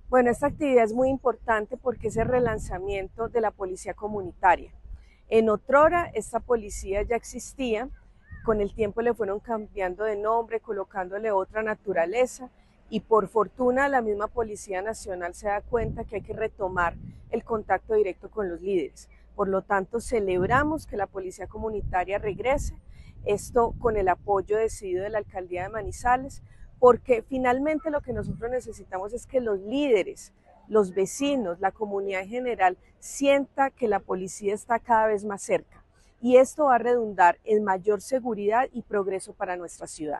Bueno, esta actividad es muy importante porque es el relanzamiento de la policía comunitaria. En otrora, esta policía ya existía, con el tiempo le fueron cambiando de nombre, colocándole otra naturaleza y por fortuna la misma Policía Nacional se da cuenta que hay que retomar el contacto directo con los líderes. Por lo tanto, celebramos que la policía comunitaria regrese, esto con el apoyo decidido de la Alcaldía de Manizales, porque finalmente lo que nosotros necesitamos es que los líderes, los vecinos, la comunidad en general sienta que la policía está cada vez más cerca y esto va a redundar en mayor seguridad y progreso para nuestra ciudad.